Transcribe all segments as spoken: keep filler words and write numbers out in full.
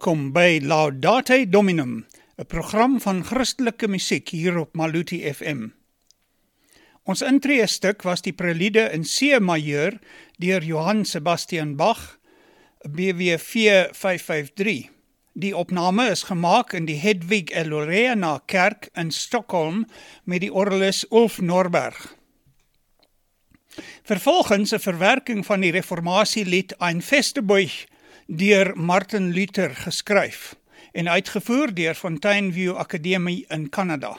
Welkom by Laudate Dominum, 'n program van Christelike musiek hier op Maluti F M. Ons intreestuk was die prelude in C-majeur deur Johann Sebastian Bach, B W V vyf vyf drie. Die opname is gemaak in die Hedwig Lorena Kerk in Stockholm met die orgelis Ulf Norberg. Vervolgens 'n verwerking van die reformasielied Ein Festebuch deur Martin Luther geskryf en uitgevoer deur Fonteinview Akademie in Kanada.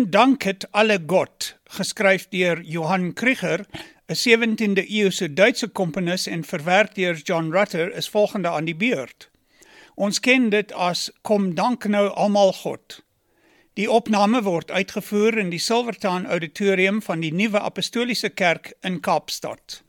Man danket alle God, geskryf deur Johann Krieger, 'n sewentiende eeuse Duitse komponis en verwerk deur John Rutter, is volgende aan die beurt. Ons ken dit as Kom dank nou almal God. Die opname word uitgevoer in die Silvertown Auditorium van die Nuwe Apostoliese Kerk in Kaapstad.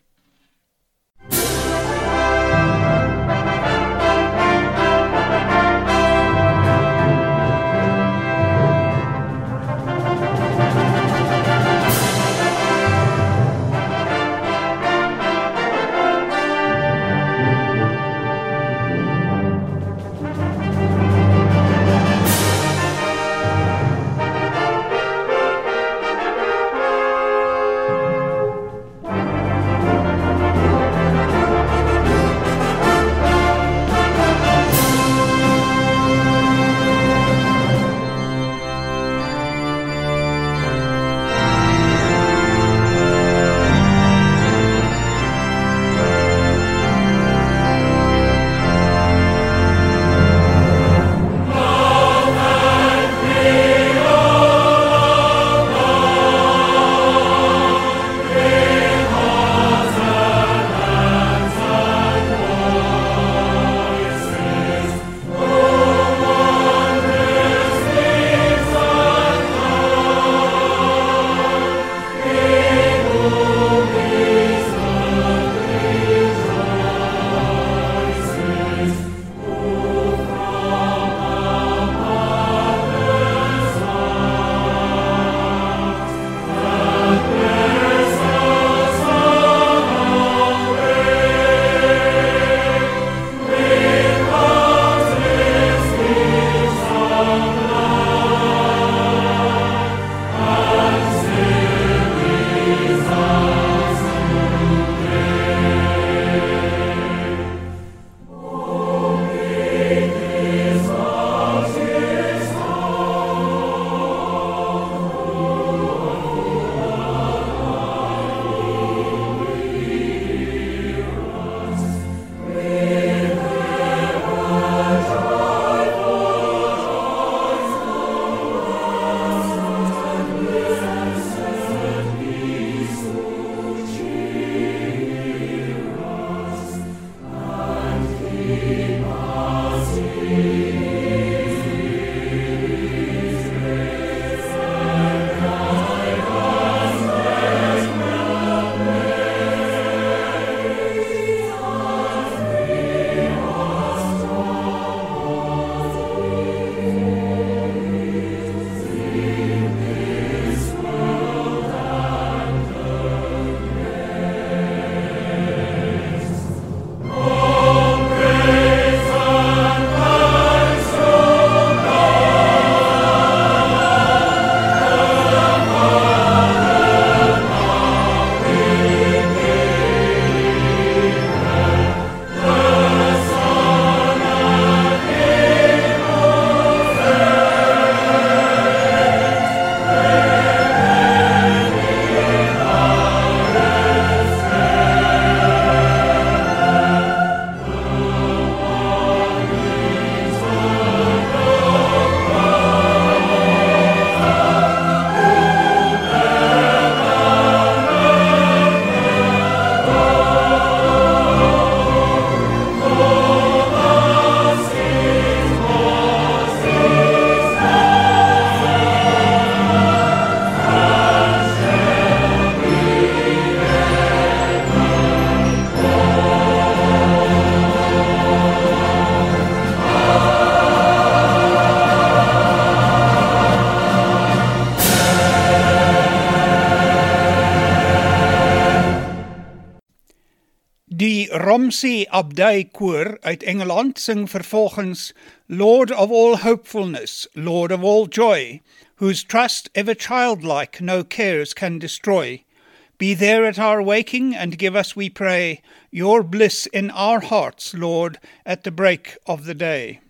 Die Romsey Abdij Koor uit Engeland sing vervolgens Lord of all hopefulness, Lord of all joy, whose trust ever childlike no cares can destroy. Be there at our waking, and give us, we pray, your bliss in our hearts, Lord, at the break of the day.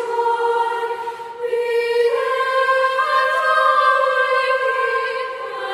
Be there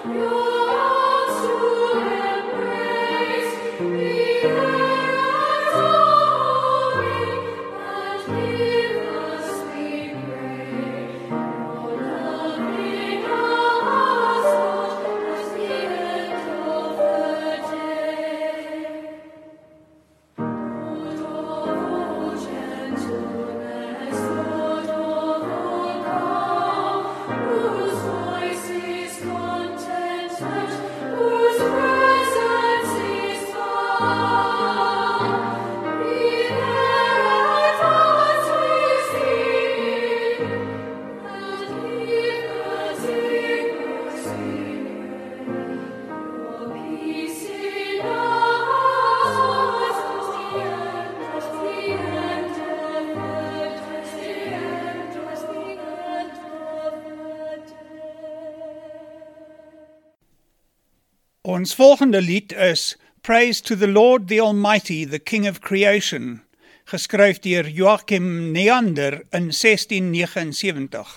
Ons volgende lied is Praise to the Lord the Almighty, the King of Creation, geskryf deur Joachim Neander in sestien negenensewentig.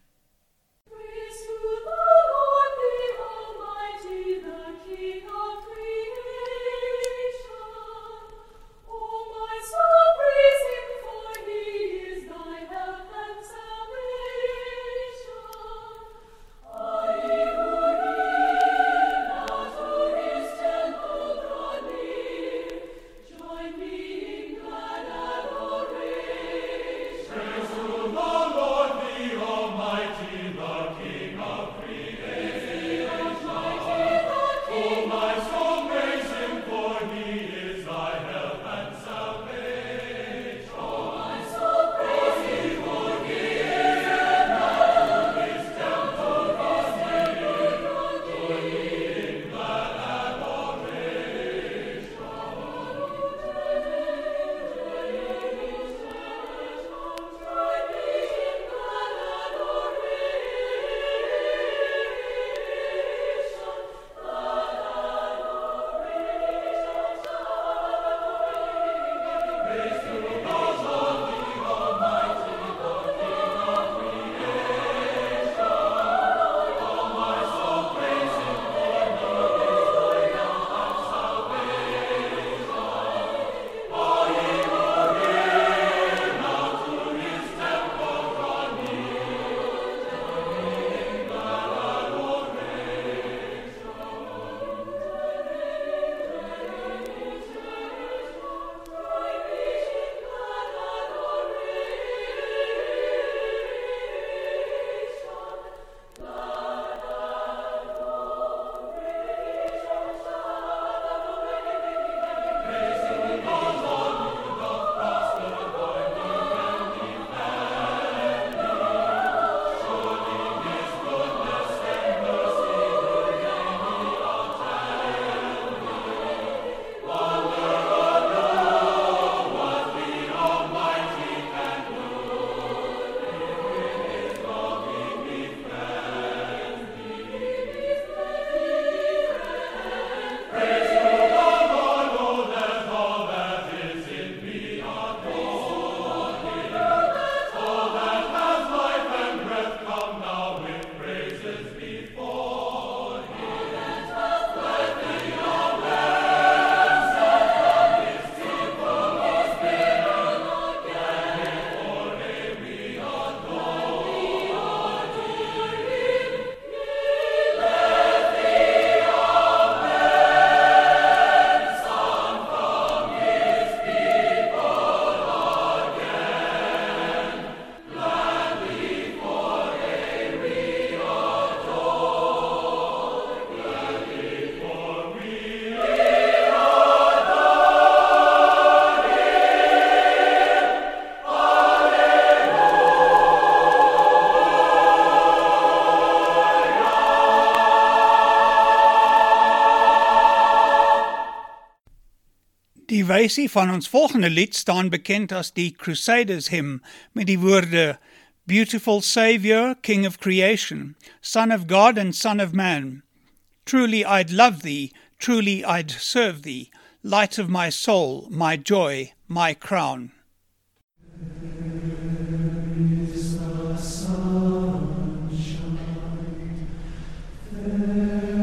Die wysie van ons volgende lied staan bekend as die Crusaders hymn met die woorde Beautiful Saviour, King of Creation, Son of God and Son of Man. Truly I'd love thee, truly I'd serve thee, light of my soul, my joy, my crown. There is the sunshine, there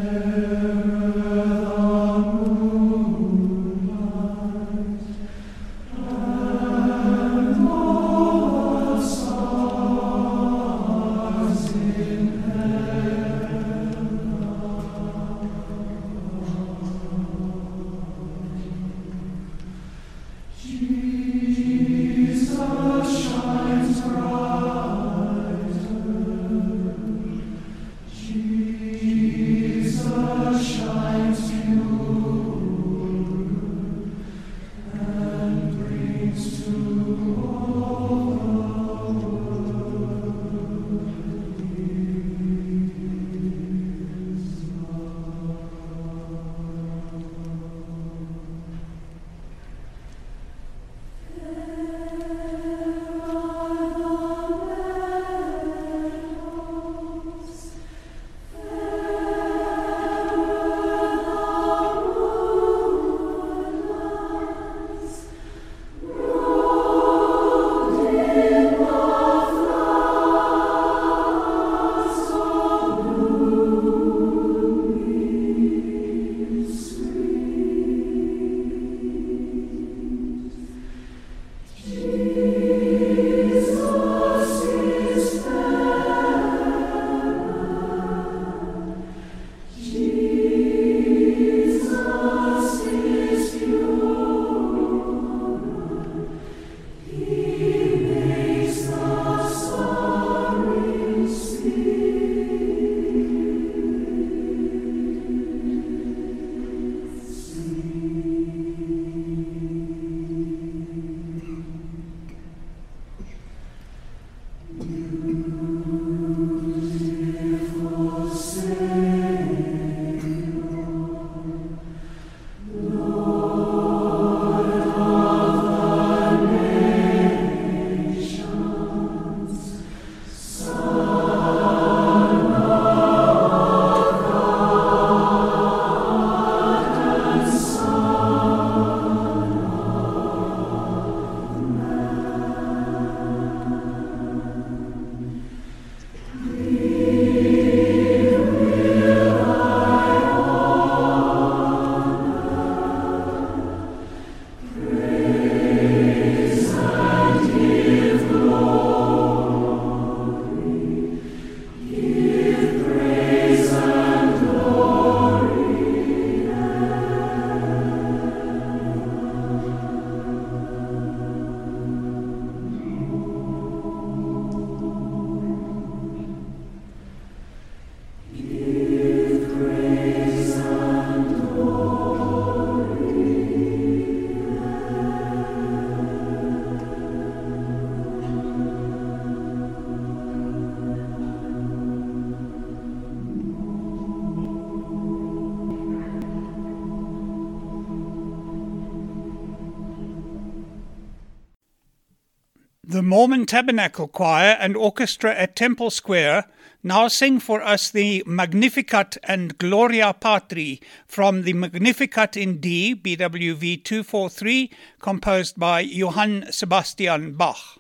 The Mormon Tabernacle Choir and Orchestra at Temple Square now sing for us the Magnificat and Gloria Patri from the Magnificat in D, B W V two forty-three, composed by Johann Sebastian Bach.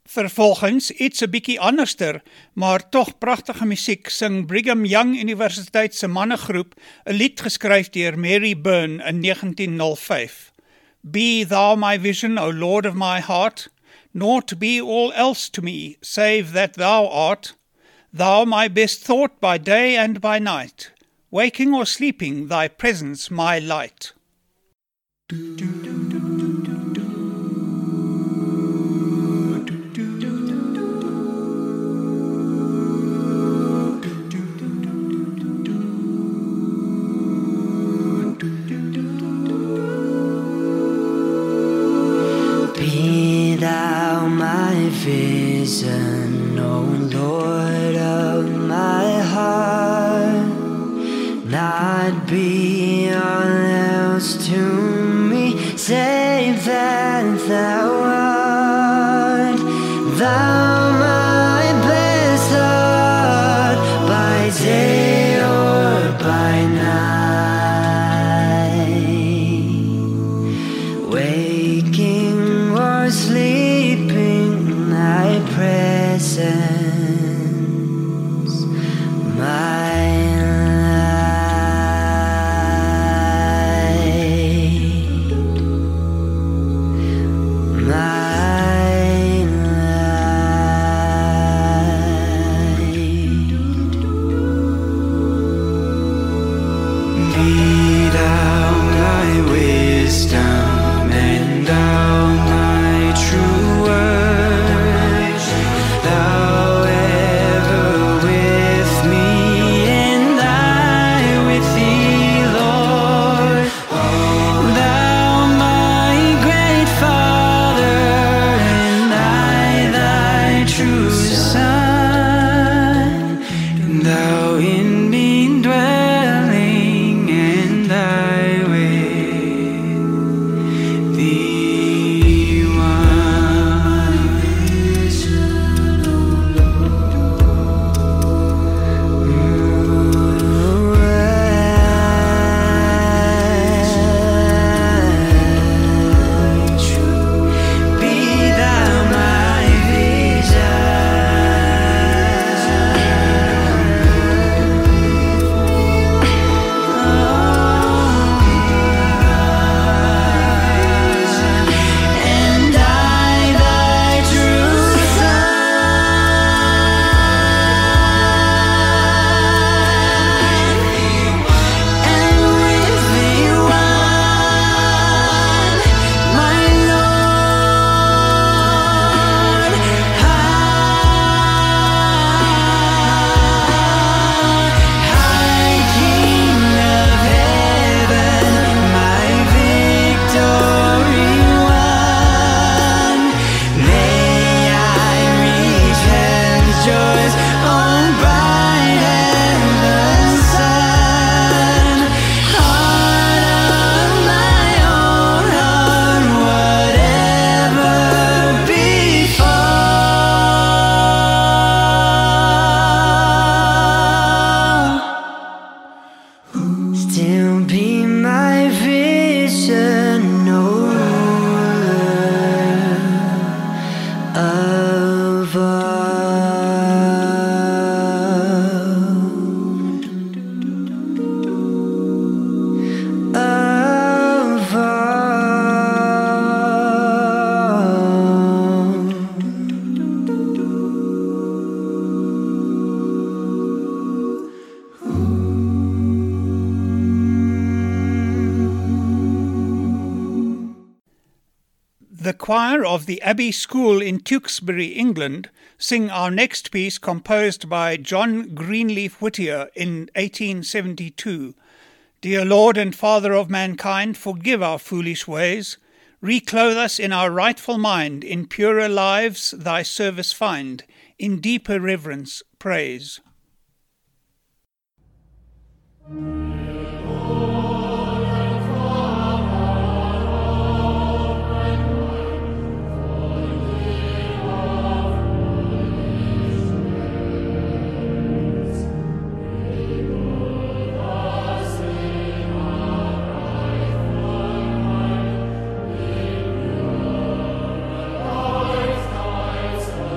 Vervolgens, iets 'n bietjie anderster, maar tog pragtige musiek, sing Brigham Young Universiteit se mannegroep 'n lied geskryf deur Mary Byrne in negentien oh vyf. Be thou my vision, O Lord of my heart, naught be all else to me, save that thou art. Thou my best thought by day and by night, waking or sleeping, thy presence my light. Be thou my vision, O Lord of my heart, not be all else to me, save that thou art. Thou my best thought by day or by night, waking or sleeping, thy presence my The choir of the Abbey School in Tewkesbury, England, sing our next piece composed by John Greenleaf Whittier in eighteen seventy-two. Dear Lord and Father of mankind, forgive our foolish ways. Reclothe us in our rightful mind, in purer lives thy service find, in deeper reverence praise. Thank you.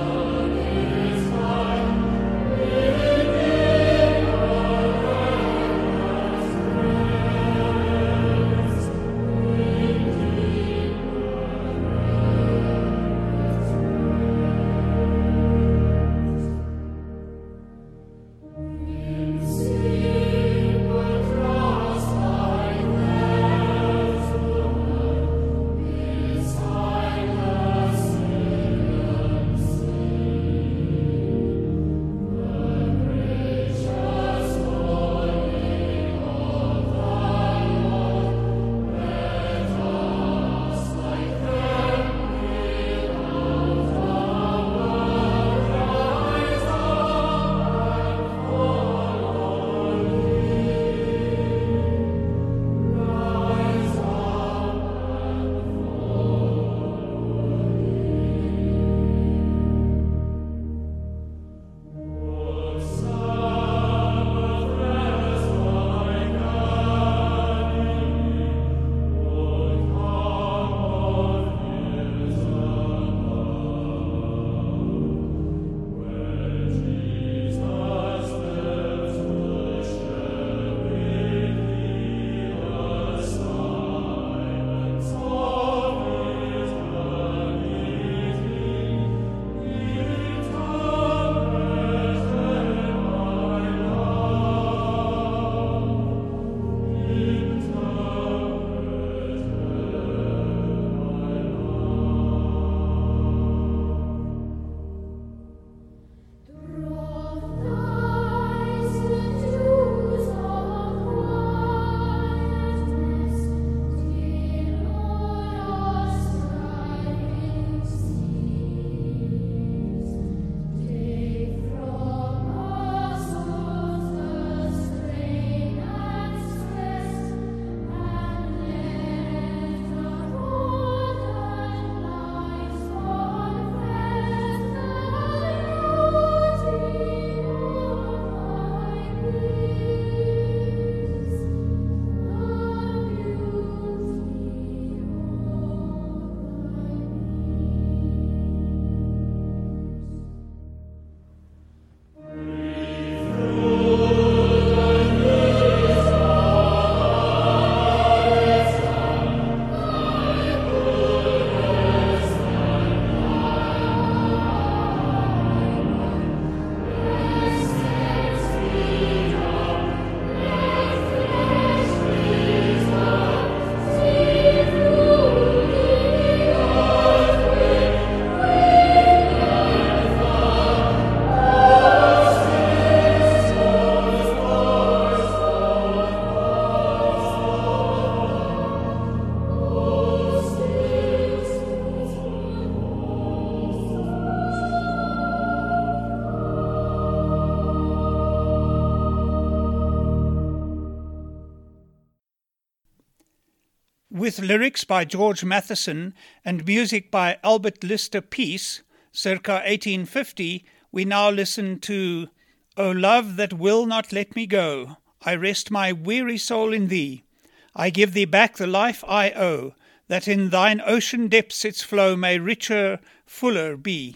with lyrics by George Matheson and music by Albert Lister Peace, circa eighteen fifty, we now listen to O Love That Will Not Let Me Go, I rest my weary soul in thee. I give thee back the life I owe, that in thine ocean depths its flow may richer, fuller be.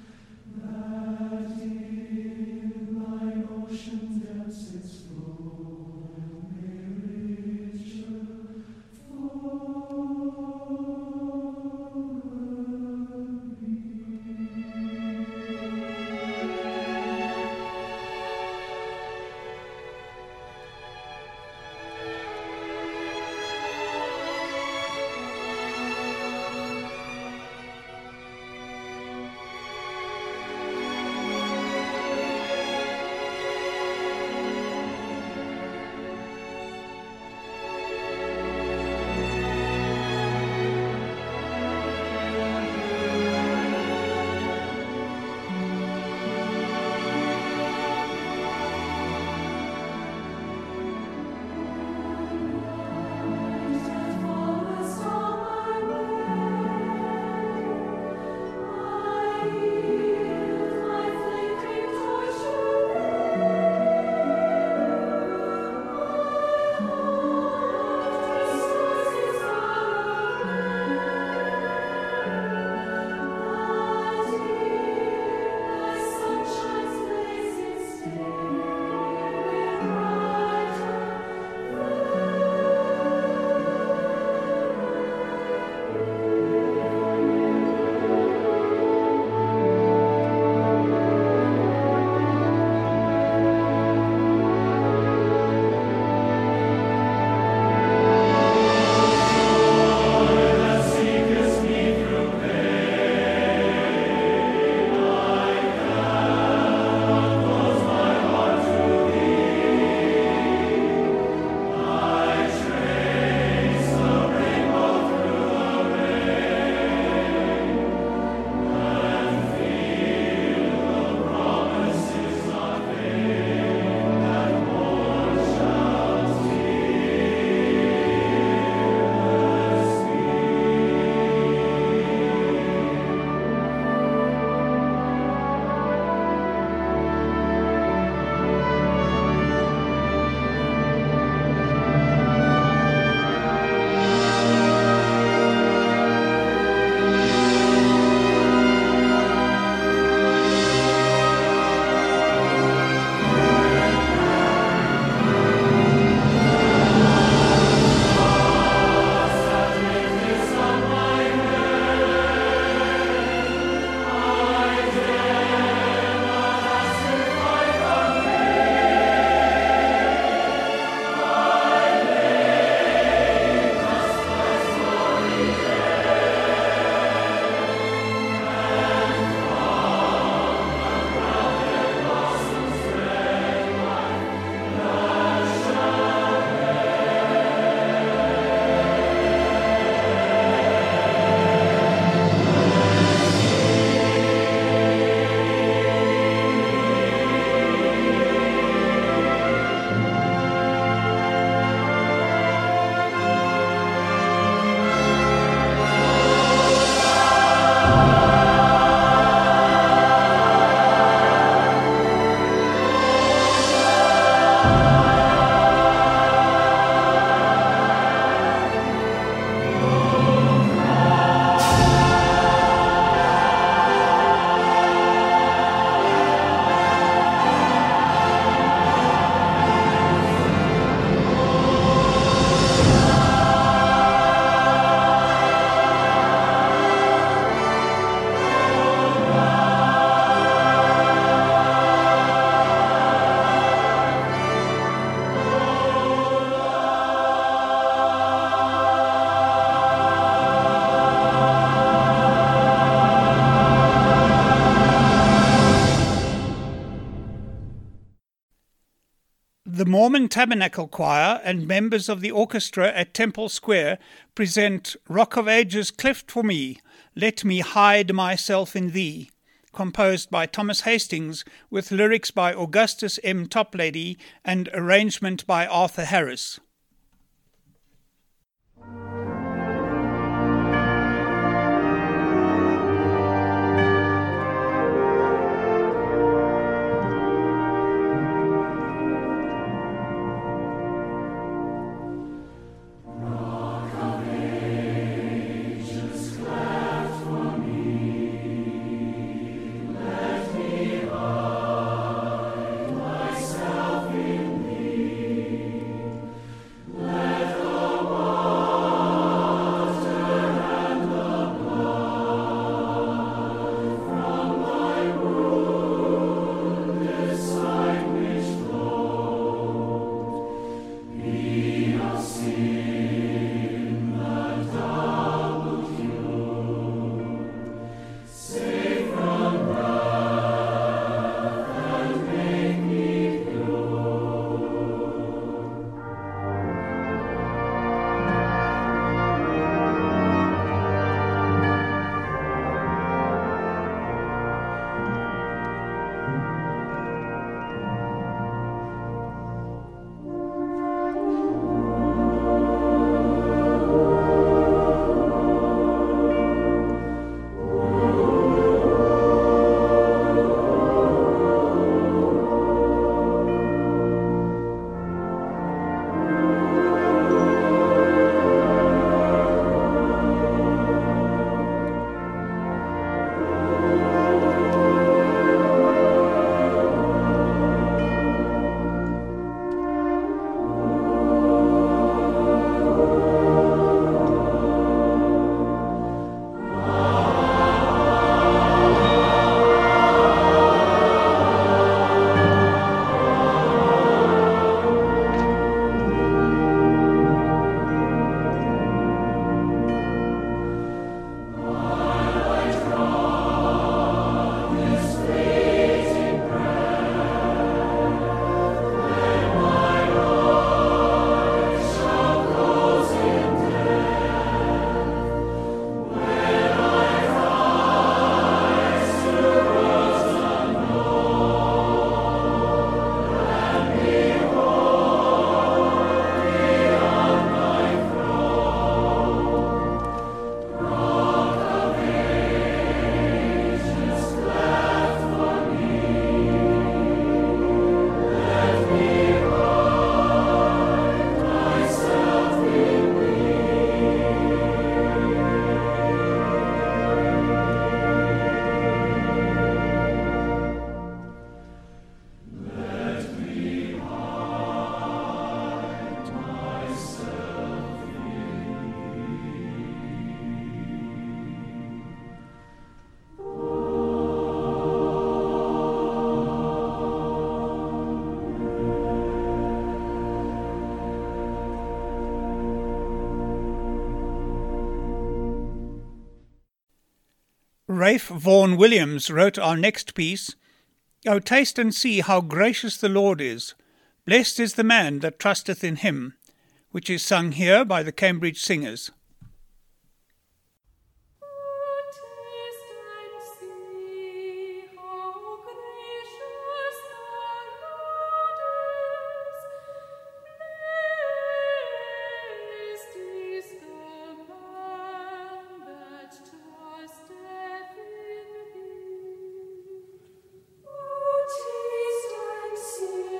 Ocean depths its flow. Tabernacle Choir and members of the orchestra at Temple Square present Rock of Ages Cleft for Me, Let Me Hide Myself in Thee, composed by Thomas Hastings with lyrics by Augustus M. Toplady and arrangement by Arthur Harris. Ralph Vaughan Williams wrote our next piece, O taste and see how gracious the Lord is. Blessed is the man that trusteth in him, which is sung here by the Cambridge Singers.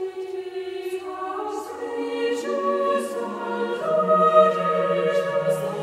Thank you.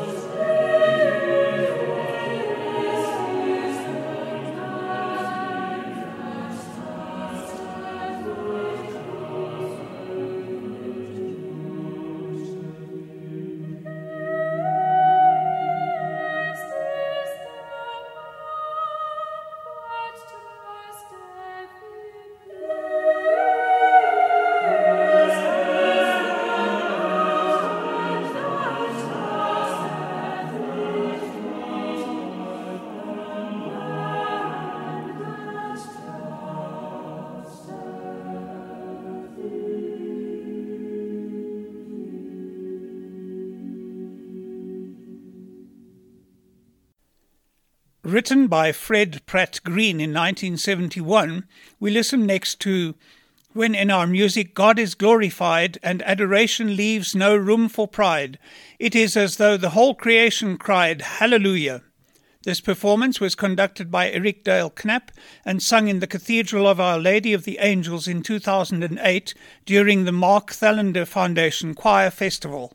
Written by Fred Pratt Green in nineteen seventy-one, we listen next to When in Our Music God is Glorified and Adoration Leaves No Room for Pride. It is as though the whole creation cried, Hallelujah. This performance was conducted by Eric Dale Knapp and sung in the Cathedral of Our Lady of the Angels in two thousand eight during the Mark Thalander Foundation Choir Festival.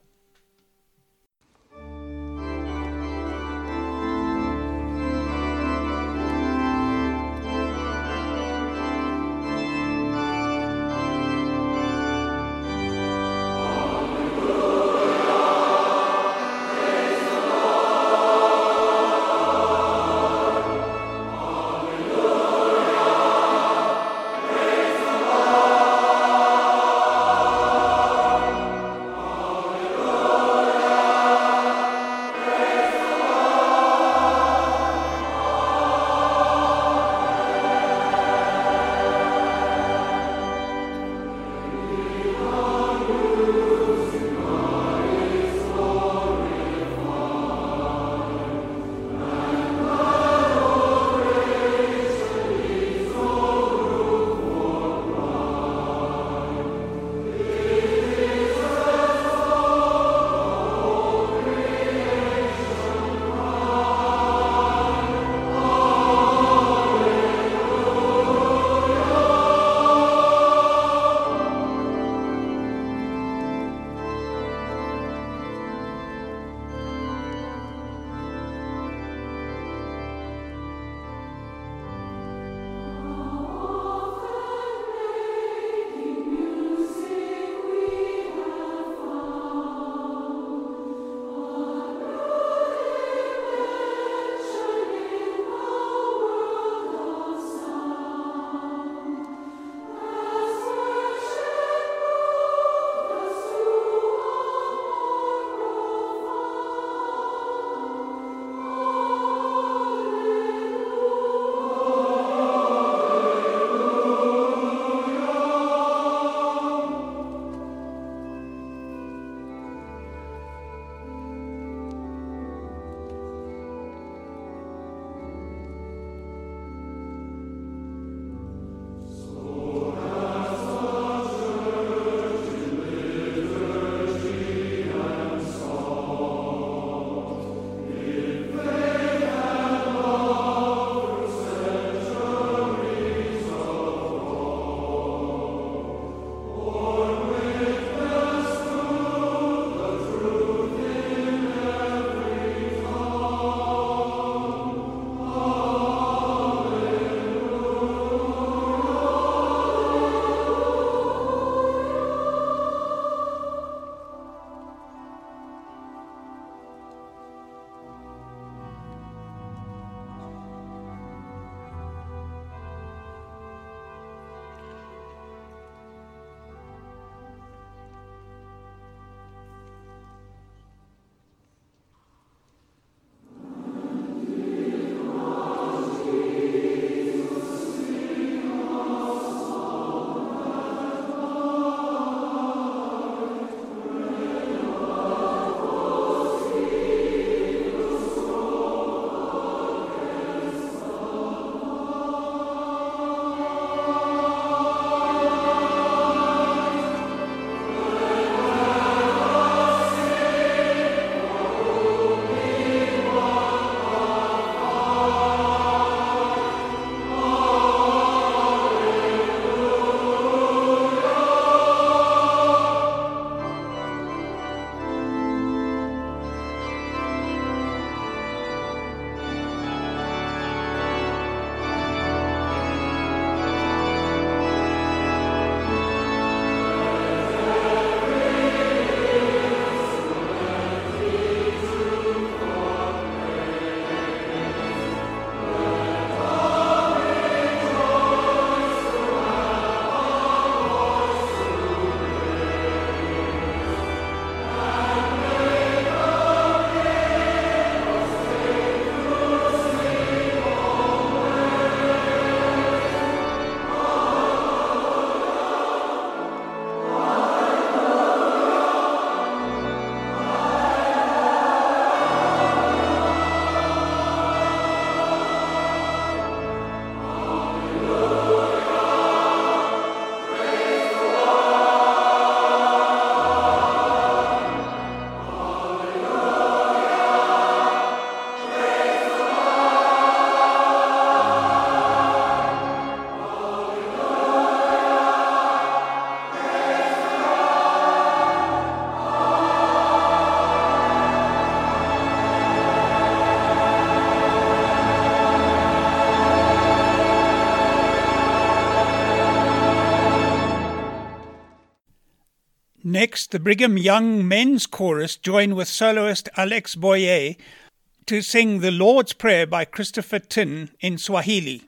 Next, the Brigham Young Men's Chorus join with soloist Alex Boye to sing The Lord's Prayer by Christopher Tin in Swahili.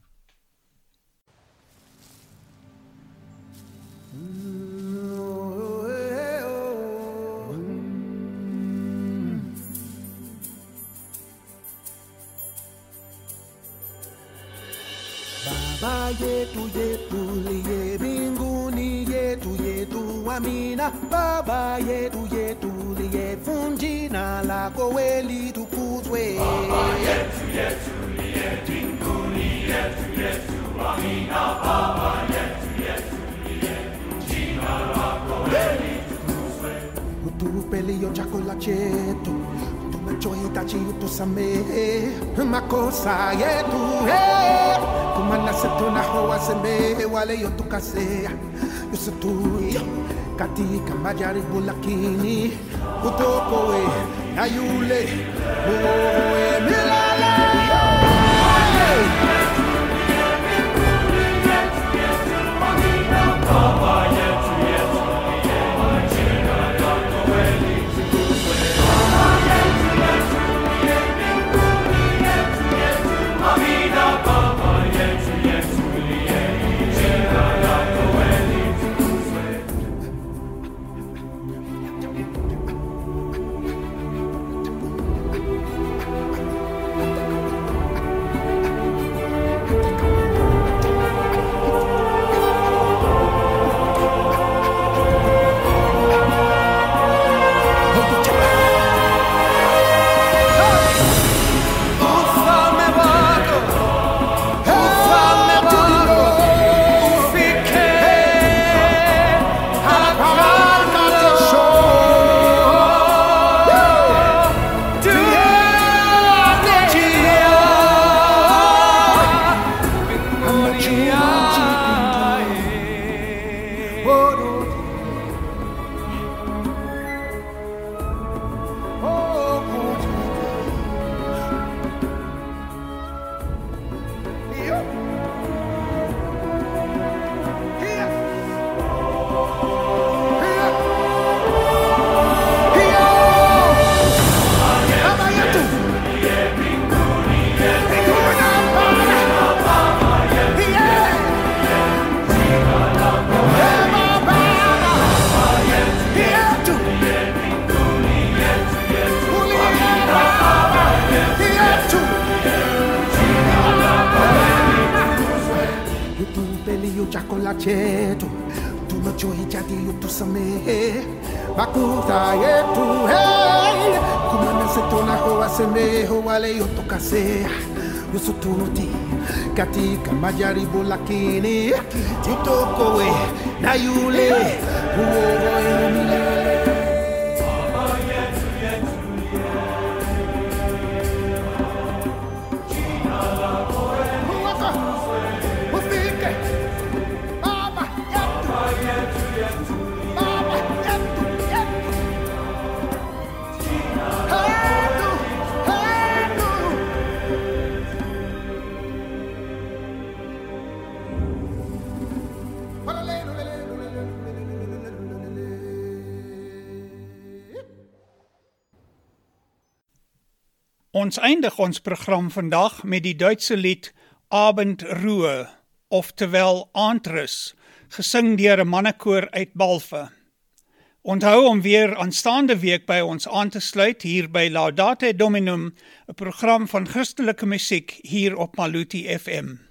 Baba yetu yetu liye mbinguni, yetu yetu amina. Baba yetu yetu liye jina lako we litukuzwe. Baba yetu yetu liye mbinguni, yetu yetu amina. Baba yetu yetu liye jina lako we litukuzwe. Utupe leo chakula chetu, tunachohitaji utusamehe makosa yetu, hey. Kumana setu na hoa sembe wale yotu kasea Yusutui katika majaribu lakini utokoe na yule muoe milele. Baba yetu yetu jina lako we litukuzwe. Baba yetu yetu mbinguni, yetu yetu amina. Baba yetu yetu jina lako we litukuzwe. Chakula chetu tunachohitaji utusamehe makosa yetu, hey. Kumana setu na hoa sembe wale yotu kasea Yusututi katika majaribu lakini tutokoe na yule muoe milele. Ons eindig ons program vandag met die Duitse lied Abendruhe, oftewel Aandrus, gesing deur 'n mannekoor uit Balve. Onthou om weer aanstaande week by ons aan te sluit hier by Laudate Dominum, 'n program van Christelike musiek hier op Maluti F M.